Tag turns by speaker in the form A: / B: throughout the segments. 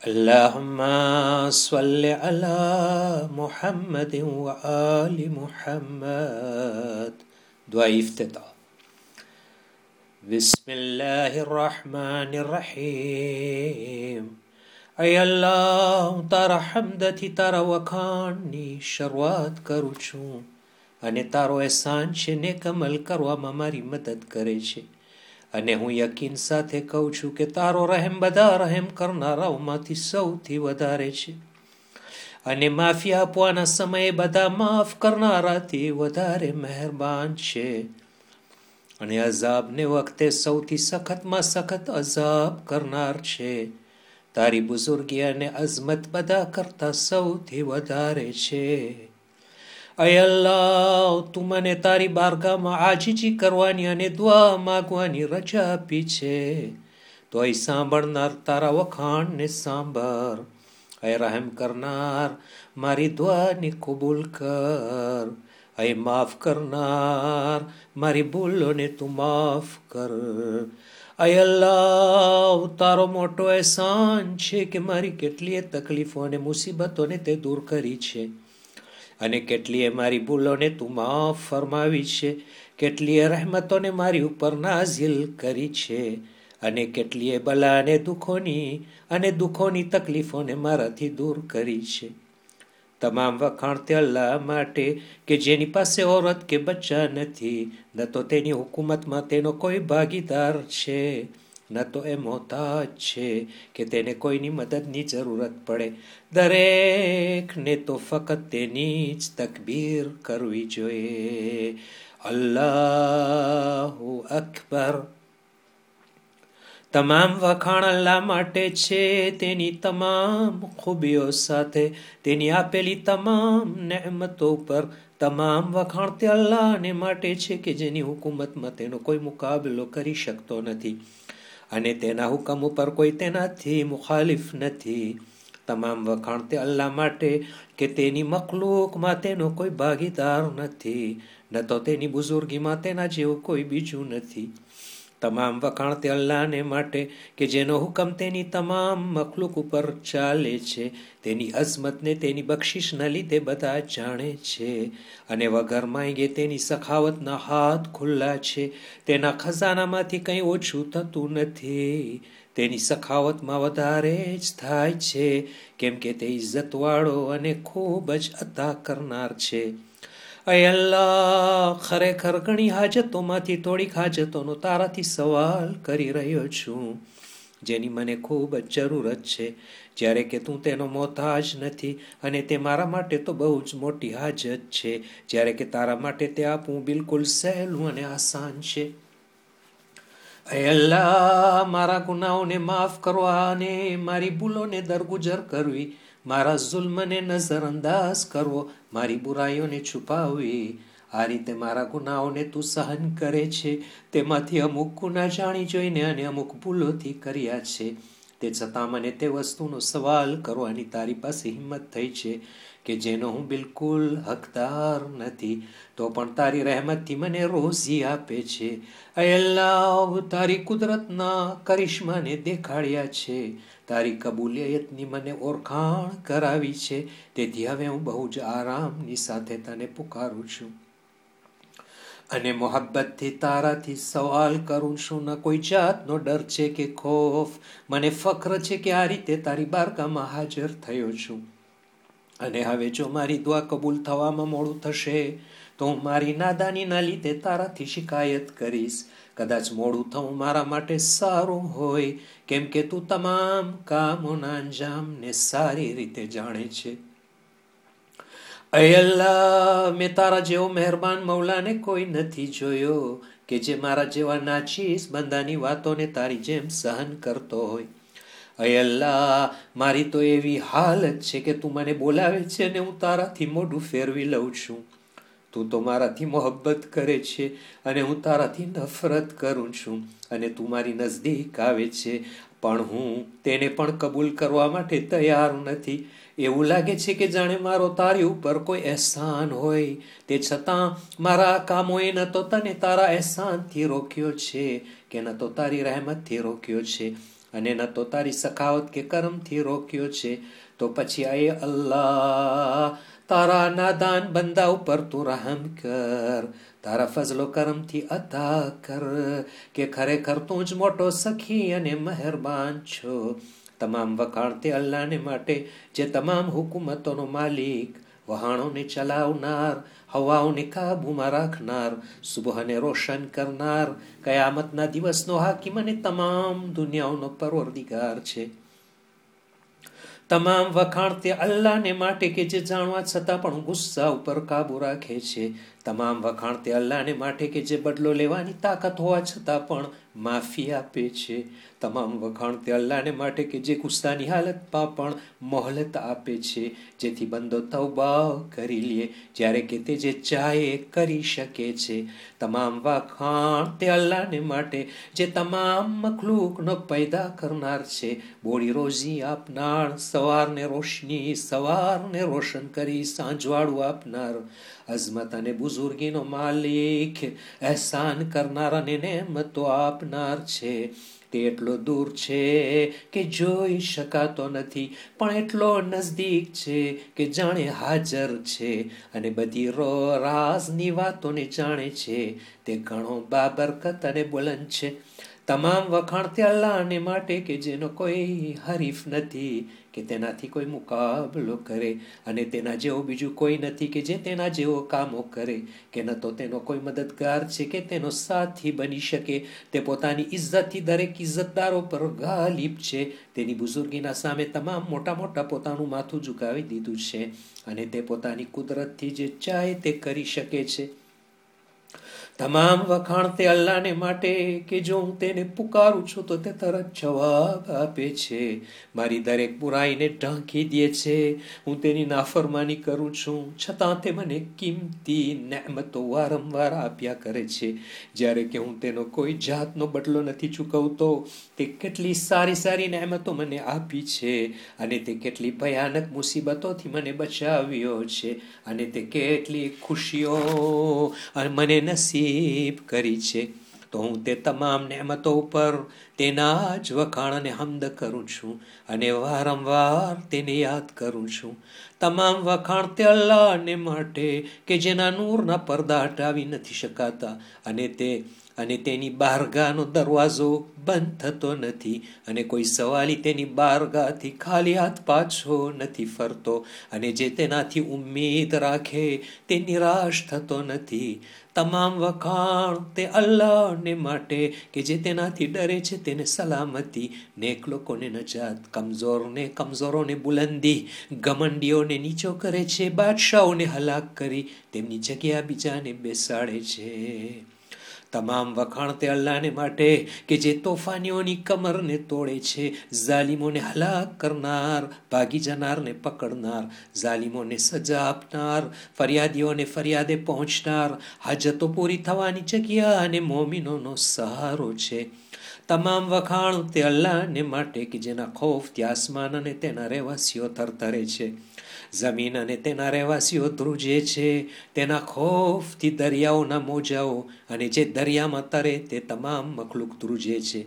A: اللهم صل على محمد وآل محمد. دعاء افتتاح. بسم الله الرحمن الرحيم. اے اللہ હું તારા હમદથી તારા વખાણની શરૂઆત કરું છું અને તારો એહસાન છે નેક અમલ કરવામાં મારી મદદ કરે છે, અને હું યકીન સાથે કહું છું કે તારો રહેમ બધા રહેમ કરનારાઓમાંથી સૌથી વધારે છે, અને માફી આપવાના સમયે બધા માફ કરનારાથી વધારે મહેરબાન છે, અને અઝાબને વખતે સૌથી સખતમાં સખત અઝાબ કરનાર છે. તારી બુઝુર્ગી અને અઝમત બધા કરતા સૌથી વધારે છે. અય અલ્લાહ, તું મને તારી બારગાહમાં આજીજી કરવાની અને દુઆ માંગવાની રજા આપી છે, તો અહીં સાંભળનાર તારા વખાણને સાંભળ. અય રહેમ કરનાર, મારી દુઆને કબૂલ કર. અય માફ કરનાર, મારી ભૂલોને તું માફ કર. અય અલ્લાહ, તારો મોટો એહસાન છે કે મારી કેટલીય તકલીફો અને મુસીબતોને તે દૂર કરી છે, અને કેટલીય મારી ભૂલોને તું માફ ફરમાવી છે, કેટલીય રહેમતોને મારી ઉપર નાઝિલ કરી છે, અને કેટલીય બલા અને દુઃખોની તકલીફોને મારાથી દૂર કરી છે. તમામ વખાણ તે અલ્લાહ માટે કે જેની પાસે ઓરત કે બચ્ચા નથી, ન તો તેની હુકુમતમાં તેનો કોઈ ભાગીદાર છે, ન તો એ મોહતાજ છે કે તેને કોઈની મદદની જરૂરત પડે. દરેકને તો ફક્ત તેની જ તકબીર કરવી જોઈએ. અલ્લાહુ અકબર. તમામ વખાણ અલ્લાહ માટે છે, તેની તમામ ખૂબીઓ સાથે, તેની આપેલી તમામ નેમતો પર. તમામ વખાણ તે અલ્લાહને માટે છે કે જેની હુકુમતમાં તેનો કોઈ મુકાબલો કરી શકતો નથી, અને તેના હુકમ ઉપર કોઈ તેનાથી મુખાલિફ નથી. તમામ વખાણ તે અલ્લાહ માટે કે તેની મખલૂકમાં તેનો કોઈ ભાગીદાર નથી, ન તો તેની બુઝુર્ગીમાં તેના જેવું કોઈ બીજું નથી. તમામ વખાણ તે અલ્લાહને માટે કે જેનો હુકમ તેની તમામ મખલૂક ઉપર ચાલે છે, તેની અઝમતને તેની બક્ષિશના લીધે બધા જાણે છે, અને વગર માંગે તેની સખાવતના હાથ ખુલ્લા છે. તેના ખજાનામાંથી કંઈ ઓછું થતું નથી, તેની સખાવતમાં વધારે જ થાય છે, કેમ કે તે ઇજ્જતવાળો અને ખૂબ જ અતા કરનાર છે. અય અલ્લાહ, ખરેખર ઘણી હાજતોમાંથી થોડીક હાજતોનો તારાથી સવાલ કરી રહ્યો છું, જેની મને ખૂબ જ જરૂરત છે, જ્યારે કે તું તેનો મોહતાજ નથી, અને તે મારા માટે તો બહુ જ મોટી હાજત છે, જ્યારે કે તારા માટે તે આપવું બિલકુલ સહેલું અને આસાન છે. અય અલ્લાહ, મારા ગુનાહોને માફ કરવા અને મારી ભૂલોને દરગુજર કરવી, મારા જુલ્મને નજરઅંદાજ કરવો, મારી બુરાઈઓને છુપાવવી. આ રીતે મારા ગુનાહોને તું સહન કરે છે. તેમાંથી અમુક ગુના જાણી જોઈને અને અમુક ભૂલોથી કર્યા છે, તે છતાં મને તે વસ્તુનો સવાલ કરવાની તારી પાસે હિંમત થઈ છે કે જેનો હું બિલકુલ હકદાર નથી, તો પણ તારી રહેમતથી મને રોઝી આપે છે. અય અલ્લાહ, તારી કુદરતના કરિશ્માને દેખાડ્યા છે, તારી કબૂલિયતની મને ઓળખાણ કરાવી છે, તેથી હવે હું બહુ જ આરામની સાથે તને પુકારું છું, અને મોહબ્બતથી તારાથી સવાલ કરું છું. ન કોઈ જાતનો ડર છે કે ખોફ. મને ફખ્ર છે કે આ રીતે તારી બારગાહમાં હાજર થયો છું, અને હવે જો મારી દુઆ કબૂલ થવામાં મોડું થશે તો હું મારી નાદાનીના લીધે તારાથી શિકાયત કરીશ. કદાચ મોડું થવું મારા માટે સારું હોય, કેમ કે તું તમામ કામોના અંજામને સારી રીતે જાણે છે. અય અલ્લાહ, મેં તારા જેવો મહેરબાન મૌલાને કોઈ નથી જોયો કે જે મારા જેવા નાચીસ બંદાની વાતોને તારી જેમ સહન કરતો હોય. અય અલ્લાહ, મારી તો એવી હાલત છે કે તું મને બોલાવે છે અને હું તારાથી મોઢું ફેરવી લઉં છું. તું તો મારાથી મોહબ્બત કરે છે અને હું તારાથી નફરત કરું છું, અને તું મારી નજદીક આવે છે, પણ હું તેને પણ કબૂલ કરવા માટે તૈયાર નથી. એવું લાગે છે કે જાણે મારો તારી ઉપર કોઈ એહસાન હોય, તે છતાં મારા કામોએ ન તો તને તારા એહસાનથી રોક્યો છે કે ન તો તારી રહેમતથી રોક્યો છે. અને ન તો તારી સખાવત કે કરમથી રોક્યો છે, તો પછી આયે અલ્લાહ તારા નાદાન બંદા ઉપર તું રહમ કર, તારા ફઝલો કરમથી અતા કર કે ખરેખર તું જ મોટો સખી અને મહેરબાન છો. તમામ વખાણ તે અલ્લાહને માટે જે તમામ હુકુમતોનો માલિક, વહાણોને ચલાવનાર, હવાઓને કાબુમાં રાખનાર, સુબહને રોશન કરનાર, કયામતના દિવસનો હાકિમ અને તમામ દુનિયાઓનો પરવરદિગાર છે. તમામ વખાણ તે અલ્લાહને માટે કે જે જાણવા છતાં પણ ગુસ્સા ઉપર કાબુ રાખે છે. તમામ વખાણ તે અલ્લાહને માટે કે જે બદલો લેવાની તાકાત હોવા છતાં પણ માફી આપે છે. તમામ વખાણ તે અલ્લાહને માટે કે જે ગુસ્સાની હાલતમાં પણ મોહલત આપે છે, જેથી બંદો તૌબા કરી લે જ્યારે કે તે જે ચાહે કરી શકે છે. તમામ વખાણ તે અલ્લાહને માટે જે તમામ મખલૂકનો પેદા કરનાર છે, બોળી રોજી આપનાર, સવારને રોશની, સવારને રોશન કરી સાંજવાળું આપનાર, અઝમત અને બુઝુર્ગીનો માલિક, એહસાન કરનાર અને નેમતો આપનાર છે. તે એટલો દૂર છે કે જોઈ શકાતો નથી, પણ એટલો નજદીક છે કે જાણે હાજર છે, અને બધી રાજની વાતોને જાણે છે. તે ઘણો બાબરકત અને બુલંદ છે. તમામ વખાણ તે અલ્લાહને માટે કે જેનો કોઈ હરીફ નથી કે તેનાથી કોઈ મુકાબલો કરે, અને તેના જેવો બીજું કોઈ નથી કે જે તેના જેવો કામો કરે, કે ન તો તેનો કોઈ મદદગાર છે કે તેનો સાથી બની શકે. તે પોતાની ઇજ્જતથી દરેક ઇજ્જતદારો પર ગાલિબ છે. તેની બુઝુર્ગીના સામે તમામ મોટા મોટા પોતાનું માથું ઝુકાવી દીધું છે, અને તે પોતાની કુદરતથી જે ચાહે તે કરી શકે છે. તમામ વખાણ તે અલ્લાહને માટે કે જો હું તેને પુકારું છું તો તે તરત જવાબ આપે છે, મારી દરેક બુરાઈને ઢાંકી દે છે. હું તેની નાફરમાની કરું છું છતાં તે મને કિંમતી નેમતો વારંવાર આપ્યા કરે છે, જ્યારે કે હું તેનો કોઈ જાતનો બદલો નથી ચૂકવતો. તે કેટલી સારી સારી નેમતો મને આપી છે, અને તે કેટલી ભયાનક મુસીબતોથી મને બચાવ્યો છે, અને તે કેટલી ખુશીઓ મને નસીબ કરી છે. તો હું તે તમામ નેમતો ઉપર તેના જ વખાણ અને હમદ કરું છું, અને વારંવાર તેને યાદ કરું છું. તમામ વખાણ તે અલ્લાહને માટે કે જેના નૂરના પડદા હટાવી નથી શકાતા, અને તેની બારગાહનો દરવાજો બંધ થતો નથી, અને કોઈ સવાલી તેની બારગાહથી ખાલી હાથ પાછો નથી ફરતો, અને જે તેનાથી ઉમ્મીદ રાખે તે નિરાશ થતો નથી. તમામ વખાણ તે અલ્લાહને માટે કે જે તેનાથી ડરે છે તેને સલામતી, નેક લોકોને નજાત, કમજોરોને બુલંદી, ઘમંડીઓને નીચો કરે છે, બાદશાહોને હલાક કરી તેમની જગ્યા બીજાને બેસાડે છે. તમામ વખાણ તે અલ્લાહને માટે કે જે તોફાનીઓની કમરને તોડે છે, ઝાલિમોને હલાક કરનાર, ભાગી જનારને પકડનાર, ઝાલિમોને સજા આપનાર, ફરિયાદીઓને ફરિયાદે પહોંચનાર, હાજતો પૂરી થવાની જગ્યા અને મોમિનોનો સહારો છે. તમામ વખાણ તે અલ્લાહને માટે કે જેના ખૌફથી આસમાન અને તેના રહેવાસીઓ થરથરે છે, જમીન અને તેના રહેવાસીઓ ધ્રુજે છે. તેના ખૌફથી દરિયાઓના મોજાઓ અને જે દરિયામાં તરે તે તમામ મખલુક ધ્રુજે છે.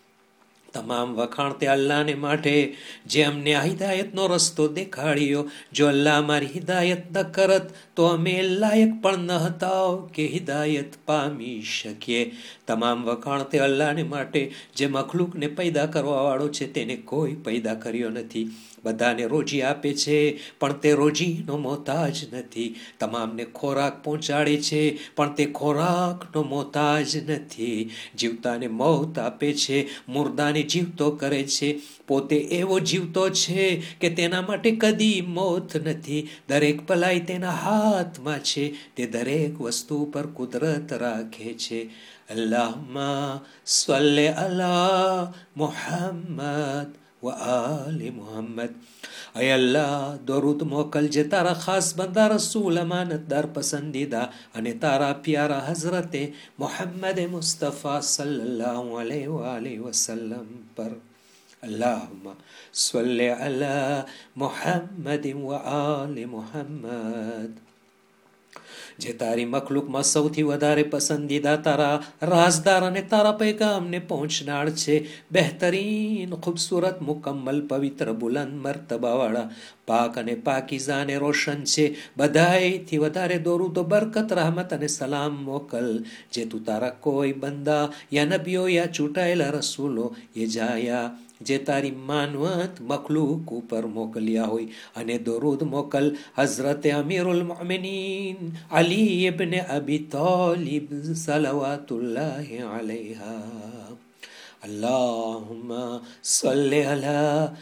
A: તમામ વખાણ તે અલ્લાહને માટે જે અમને હિદાયતનો રસ્તો દેખાડ્યો. જો અલ્લાહ અમારી હિદાયત ન કરત તો અમે લાયક પણ ન હતા કે હિદાયત પામી શકીએ. તમામ વખાણ તે અલ્લાહને માટે જે મખલુકને પેદા કરવા વાળો છે, તેને કોઈ પેદા કર્યો નથી. બધાને રોજી આપે છે, પણ તે રોજીનો મોહતાજ નથી. તમામને ખોરાક પહોંચાડે છે, પણ તે ખોરાકનો મોહતાજ નથી. જીવતાને મોત આપે છે, મુર્દાને જીવતો કરે છે. પોતે એવો જીવતો છે કે તેના માટે કદી મોત નથી. દરેક ભલાઈ તેના હાથમાં છે, તે દરેક વસ્તુ પર કુદરત રાખે છે. અલ્લાહુમ્મા સલ્લી અલા મુહમ્મદ વ આલે મુહમ્મદ. અય અલ્લાહ, દરૂદ મોકલજે તારા ખાસ બંદા રસૂલ, અમાનતદાર, પસંદીદા અને તારા પ્યારા હઝરતે મોહમ્મદ મુસ્તફા સલ્લલ્લાહુ અલૈહિ વસલ્લમ પર. અલ્લાહુમ્મા સલ્લી અલા મુહમ્મદ વ આલે મુહમ્મદ. જે તારી મખલુકમાં સૌથી વધારે પસંદીદા તારા રાજદાર અને તારા પૈગામને પહોંચનાર છે. બહેતરીન, ખૂબસૂરત, મુકમ્મલ, પવિત્ર, બુલંદ મર્તબાવાળા, પાક અને પાકીઝા અને રોશન છે. બધાયથી વધારે દોરુદ, બરકત, rahmat અને સલામ મોકલ જે તું તારા કોઈ બંદા યા નબીઓ યા ચૂંટાયેલા રસૂલો એ જાયા જે તારી માનવત મખલૂક ઉપર મોકલ્યા હોય. અને દરૂદ મોકલ હઝરત અમીરુલ મોમિનીન અલી ઇબ્ન અબી તાલિબ સલવાતુલ્લાહિ અલૈહા. اللهم صل على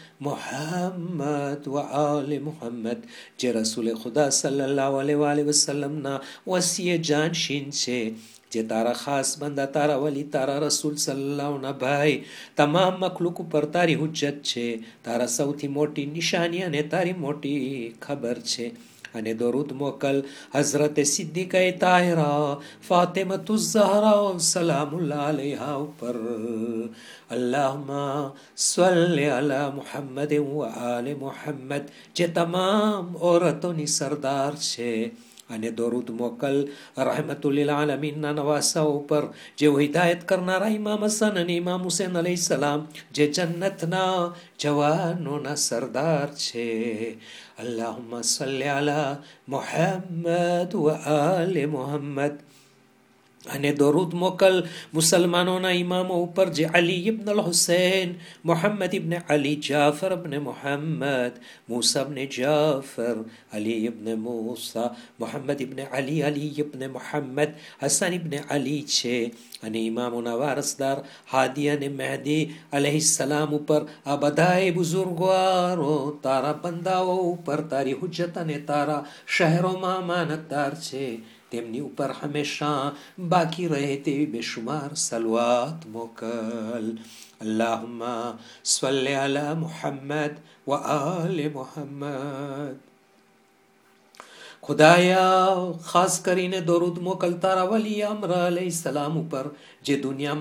A: محمد وآل محمد જે રસૂલ ખુદા સલ્લલ્લાહુ અલૈહિ વસલ્લમના વસીએ જાનશીન છે, જે તારા ખાસ બંદા, તારા વલી, તારા રસૂલ સલ્લલ્લાહુના ભાઈ, તમામ મખલુક ઉપર તારી હુજ્જત છે, તારા સૌથી મોટી નિશાની અને તારી મોટી ખબર છે. અને દરૂદ મોકલ હઝરત સિદ્દીકા તાહિરા ફાતિમતુ ઝહરા સલામુલ્લાહ અલૈહા ઉપર. અલ્લાહુમ્મા સલ્લી અલા મુહમ્મદ વ આલે મુહમ્મદ જે તમામ ઔરતોની સરદાર છે. અને દરૂદ મોકલ રહમતુલ આલમીનના નવાસા ઉપર જેઓ હિદાયત કરનારા ઇમામ હસન અને ઇમામ હુસૈન અલૈહિસ્સલામ જે જન્નતના જવાનોના સરદાર છે. અલ્લાહુમ્મા સલ્લી અલા મુહમ્મદ વ આલે મુહમ્મદ. અને દરૂદ મોકલ મુસલમાનોના ઇમામો ઉપર જે અલી ઇબ્ન અલ હુસૈન, મોહમ્મદ ઇબ્ન અલી, જાફર ઇબ્ન મોહમ્મદ, મૂસા ઇબ્ન જાફર, અલી ઇબ્ન મૂસા, મોહમ્મદ ઇબ્ન અલી, અલી ઇબ્ન મોહમ્મદ, હસન ઇબ્ન અલી છે. અને ઇમામોના વારસદાર હાદી અને મહેદી અલૈહિસ્સલામ ઉપર આ બધાએ બુઝુર્ગવારો તારા બંદાઓ ઉપર તારી હુજ્જત અને તારા શહેરોમાં અમાનતદાર છે, તેમની ઉપર હંમેશા બાકી રહે તેવી બેશુમાર સલવાત મોકલ. અલ્લાહુમ્મા સલ્લી અલા મુહમ્મદ વ આલે મુહમ્મદ. ખુદાયા ખાસ કરીને દરૂદ મોકલ તારા વલી અમરા અલૈહિસ્સલામ ઉપર જે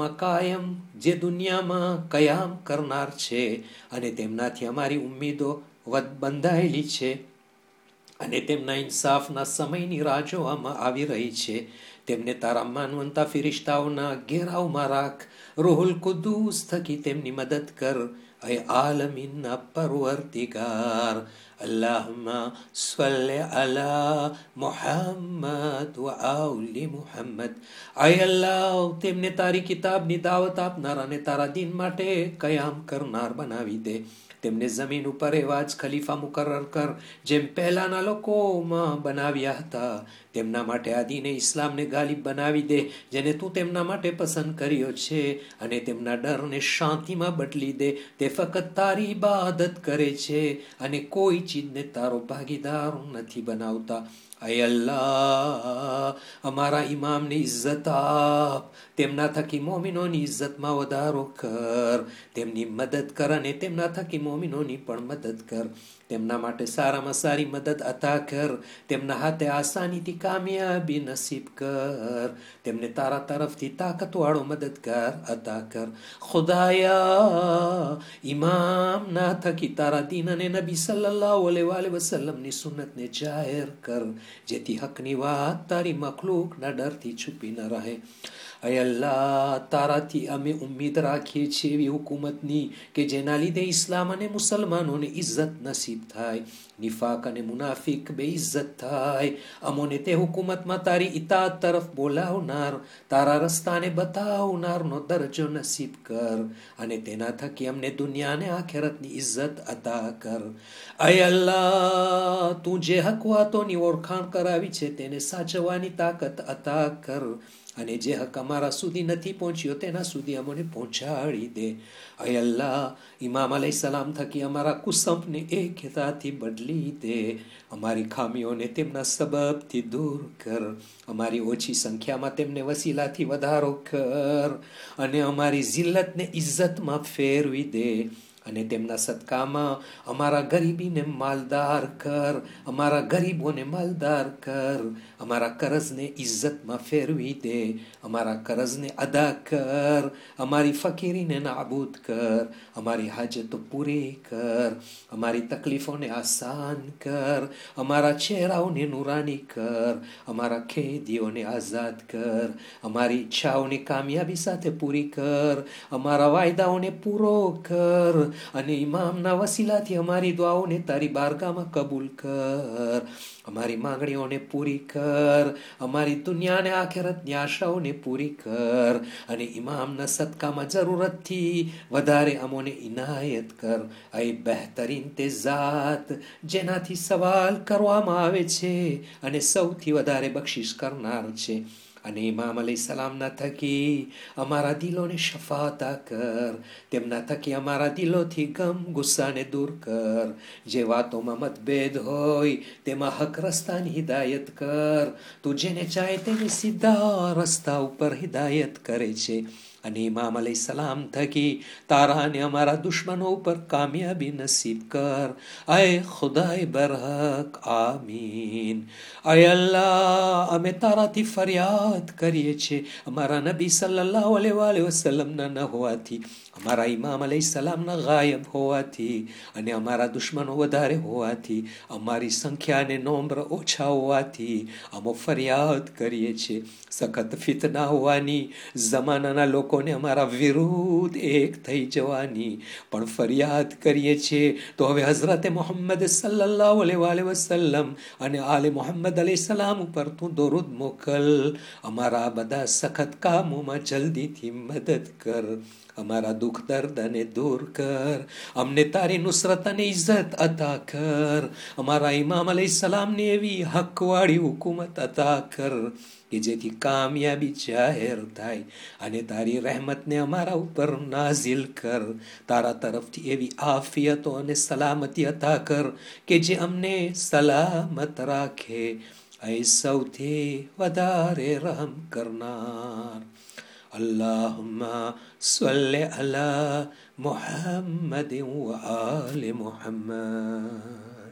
A: દુનિયામાં કયામ કરનાર છે અને તેમનાથી અમારી ઉમ્મીદો બંધાયેલી છે અને તેમના ઇન્સાફના સમયની રાહ જોવામાં આવી રહી છે. તેમને તારા માનવંતા ફિરિશ્તાઓના ઘેરાવમાં રાખ. રૂહુલ કુદૂસ થકી તેમની મદદ કર. અય આલમીનના પરવર્તિગાર. અલ્લાહુમ્મા સલ્લી અલા મુહમ્મદ વ આલી મુહમ્મદ. અય અલ્લાહ તેમને તારી કિતાબની દાવત આપનાર અને તારા દીન માટે કયામ કરનાર બનાવી દે. તેમને જમીન ઉપર એવા જ ખલીફા મુકર્રર કર જેમ પહેલાના લોકોમાં બનાવ્યા હતા. તેમના માટે આ દીને ઇસ્લામને ગાલિબ બનાવી દે જેને તું તેમના માટે પસંદ કર્યો છે, અને તેમના ડરને શાંતિમાં બદલી દે. તે ફક્ત તારી ઇબાદત કરે છે અને કોઈ ચીજને તારો ભાગીદાર નથી બનાવતા. અય અલ્લાહ અમારા ઇમામને ઇજ્જત આપ. તેમના થકી મોમિનોની ઇજ્જતમાં વધારો કર. તેમની મદદ કર અને તેમના થકી મોમિનોની પણ મદદ કર. તેમના માટે સારામાં સારી મદદ અતા કર. તેમના હાથે આસાનીથી કામયાબી નસીબ કર. તેમને તારા તરફથી તાકતવાળો મદદગાર અતા કર. ખુદાયા ઇમામના થકી તારા દીન અને નબી સલ્લલ્લાહુ અલૈહિ વસલ્લમની સુન્નતને જાહેર કર, જેથી હકની વાત તારી મખલૂકના ડરથી છુપી ન રહે. અય અલ્લાહ તારાથી અમે ઉમ્મીદ રાખીએ છીએ એવી હુકુમતની કે જેના લીધે ઇસ્લામ અને મુસલમાનોને ઇજ્જત નસીબ થાય, નિફાક અને મુનાફિક બે ઇજ્જત થાય. અમોને તે હુકુમતમાં તારી ઇતાત તરફ બોલાવનાર, તારા રસ્તાને બતાવનારનો દરજ્જો નસીબ કર, અને તેના થકી અમને દુનિયા અને આખેરતની ઇજ્જત અતા કર. અય અલ્લાહ તું જે હક વાતોની ઓળખાણ કરાવી છે તેને સાચવવાની તાકત અતા કર, અને જે હક અમારા સુધી નથી પહોંચ્યો તેના સુધી અમને પહોંચાડી દે. અય અલ્લાહ ઇમામ અલૈહિસ્સલામ થકી અમારા કુસંપને એકતાથી બદલી દે. અમારી ખામીઓને તેમના સબબથી દૂર કર. અમારી ઓછી સંખ્યામાં તેમને વસીલાથી વધારો કર, અને અમારી જિલ્લતને ઇજ્જતમાં ફેરવી દે. અને તેમના સદકામાં અમારા ગરીબીને માલદાર કર, અમારા ગરીબોને માલદાર કર, અમારા કરજને ઇજ્જતમાં ફેરવી દે, અમારા કરજને અદા કર, અમારી ફકીરીને નાબૂદ કર, અમારી હાજતો પૂરી કર, અમારી તકલીફોને આસાન કર, અમારા ચહેરાઓને નુરાની કર, અમારા ખેદીઓને આઝાદ કર, અમારી ઈચ્છાઓને કામયાબી સાથે પૂરી કર, અમારા વાયદાઓને પૂરો કર, અને ઇમામના વસીલાથી અમારી દુઆઓને તારી બારગામાં કબૂલ કર, અમારી માંગણીઓને પૂરી કર, અમારી દુનિયા અને આખેરતની આશાઓને પૂરી કર, અને ઇમામના સદકામાં જરૂરતથી વધારે અમોને ઇનાયત કર. એ બહેતરીન તે ઝાત જેનાથી સવાલ કરવામાં આવે છે અને સૌથી વધારે બક્ષિસ કરનાર છે. અને ઇમામ અલૈહિસ્સલામના થકી અમારા દિલોને શફાતા કર, તેમના થકી અમારા દિલોથી ગમ ગુસ્સાને દૂર કર, જે વાતોમાં મતભેદ હોય તેમાં હક રસ્તાની હિદાયત કર. તું જેને ચાહે તેને સીધા રસ્તા ઉપર હિદાયત કરે છે. અને ઇમામ અલૈહિસ્સલામ થકી તારા અને અમારા દુશ્મનો ઉપર કામયાબી નસીબ કર. આય ખુદાય બરહક, આમીન. આય અલ્લાહ, અમે તારાથી ફરિયાદ કરીએ છીએ અમારા નબી સલ્લલ્લાહુ અલૈહિ વસલ્લમના ન હોવાથી, અમારા ઇમામ અલૈહિસ્સલામના ગાયબ હોવાથી, અને અમારા દુશ્મનો વધારે હોવાથી, અમારી સંખ્યા અને નોંબર ઓછા હોવાથી અમે ફરિયાદ કરીએ છીએ. સખત ફિતના હોવાની, જમાનાના લોકોને અમારા વિરુદ્ધ એક થઈ જવાની પણ ફરિયાદ કરીએ છીએ. તો હવે હઝરત મોહમ્મદ સલ્લલ્લાહુ અલૈહિ વસલ્લમ અને આલે મોહમ્મદ અલૈહિસ્સલામ ઉપર તું દરૂદ મોકલ. અમારા બધા સખત કામોમાં જલ્દીથી મદદ કર. અમારા દુઃખ દર્દ અને દૂર કર. અમને તારી નુસરત અને ઇજ્જત અતા કર. અમારા ઇમામ અલૈહિસ્સલામને એવી હકવાળી હુકુમત અતા કર કે જેથી કામયાબી જાહેર થાય, અને તારી રહેમતને અમારા ઉપર નાઝિલ કર. તારા તરફથી એવી આફિયતો અને સલામતી અતા કર કે જે અમને સલામત રાખે. એ સૌથી વધારે રહમ કરનાર. અલ્લાહુમ્મા સલ્લિ અલા મુહમ્મદ વ આલે મુહમ્મદ.